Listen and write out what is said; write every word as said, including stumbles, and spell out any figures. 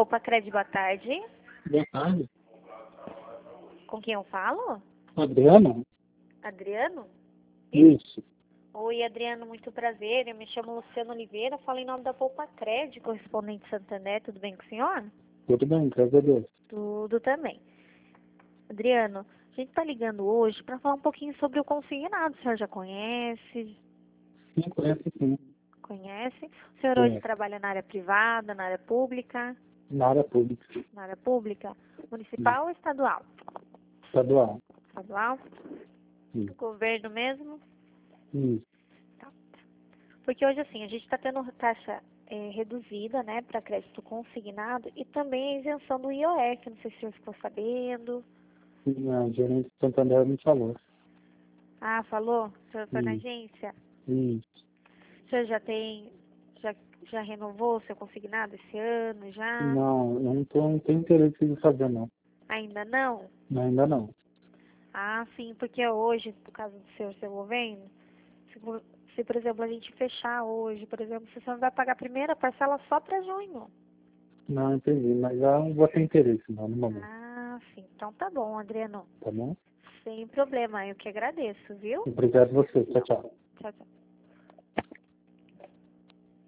Poupa Crédito, boa tarde. Boa tarde. Com quem eu falo? Adriano? Adriano? Isso. Oi, Adriano, muito prazer. Eu me chamo Luciano Oliveira, falo em nome da Poupa Crédito, correspondente Santander. Tudo bem com o senhor? Tudo bem, graças a Deus. Tudo também. Adriano, a gente está ligando hoje para falar um pouquinho sobre o consignado. O senhor já conhece? Sim, conhece sim. Conhece? O senhor hoje Conhece. trabalha na área privada, na área pública? Na área pública. Na área pública? Municipal ou estadual? Estadual. Estadual? Sim. Governo mesmo? Isso. Tá. Porque hoje, assim, a gente está tendo taxa é, reduzida, né, para crédito consignado e também a isenção do I O F. Não sei se o senhor ficou sabendo. Sim, a gerente de Santander me falou. Ah, falou? O senhor foi na Isso. agência? Isso. O senhor já tem, já, já renovou o seu consignado esse ano, já? Não, eu não, tô, não tenho interesse em fazer, não. Ainda não? Não, ainda não. Ah, sim, porque hoje, por causa do senhor ser governo, se, por- se, por exemplo, a gente fechar hoje, por exemplo, se o senhor vai pagar a primeira parcela só para junho. Não, entendi. Mas já não vou ter interesse, não, no momento. Ah, sim. Então tá bom, Adriano. Tá bom? Sem problema, eu que agradeço, viu? Obrigado a você. Tchau, tchau. Tchau, tchau.